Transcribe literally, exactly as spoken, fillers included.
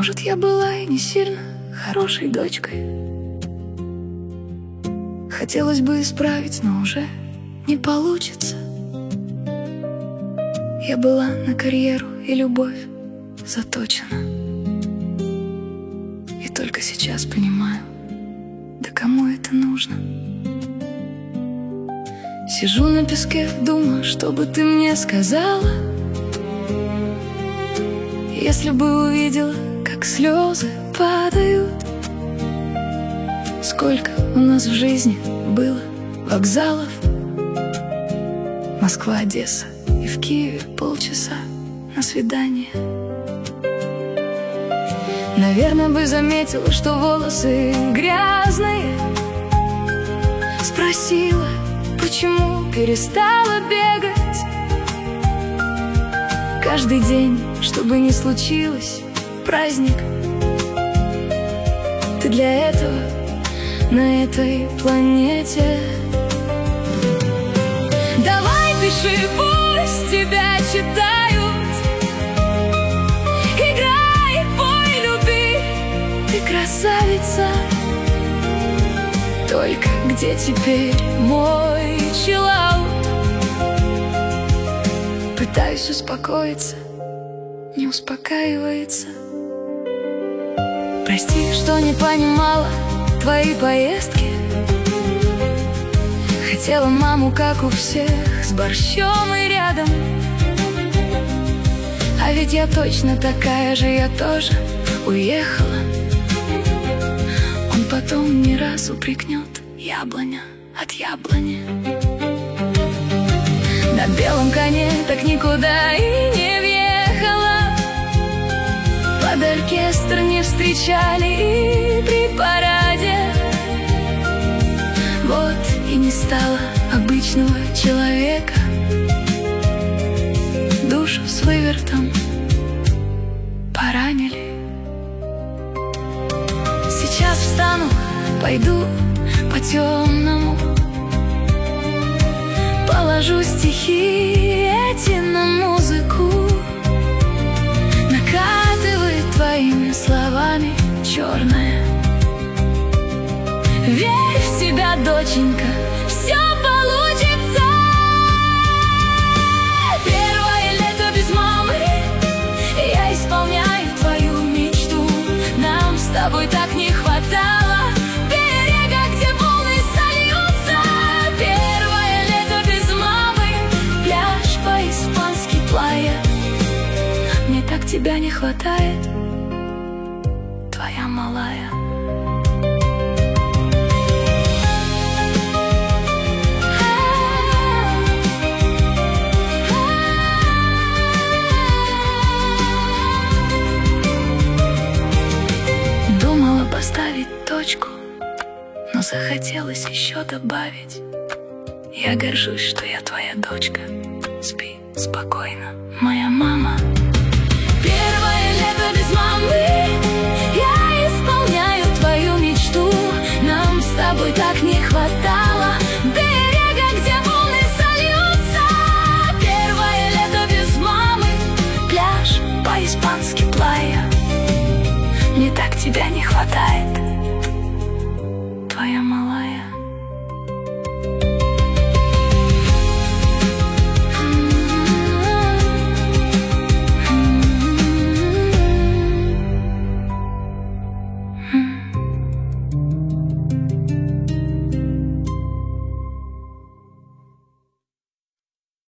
Может, я была и не сильно хорошей дочкой. Хотелось бы исправить, но уже не получится. Я была на карьеру и любовь заточена. И только сейчас понимаю, да кому это нужно. Сижу на песке, думаю, что бы ты мне сказала, если бы увидела, как слезы падают. Сколько у нас в жизни было вокзалов: Москва, Одесса, и в Киеве полчаса на свидание. Наверное, бы заметила, что волосы грязные. Спросила, почему перестала бегать. Каждый день, что бы ни случилось, праздник. Ты для этого на этой планете. Давай пиши, пусть тебя читают. Играй, пой, люби, ты красавица. Только где теперь мой чиллаут? Пытаюсь успокоиться, не успокаивается. Прости, что не понимала твои поездки. Хотела маму, как у всех, с борщом и рядом. А ведь я точно такая же, я тоже уехала. Он потом не раз упрекнет: яблоня от яблони. На белом коне так никуда и не въехала. Под оркестр не встречали и при параде. Вот и не стало обычного человека. Душу с вывертом поранили. Сейчас встану, пойду по темному, положу стихи эти на музыку. Накатывает твоими словами черное. Верь в себя, доченька, все получится. Первое лето без мамы, я исполняю твою мечту. Нам с тобой так не хватало берега, где волны сольются. Первое лето без мамы, пляж по-испански плая. Мне так тебя не хватает, твоя малая. Поставить точку, но захотелось еще добавить: я горжусь, что я твоя дочка. Спи спокойно, моя мама. Первое лето без мамы, я исполняю твою мечту. Нам с тобой так не хватало берега, где волны сольются. Первое лето без мамы, пляж по-испански плая. Мне так тебя не хватает, твоя малая.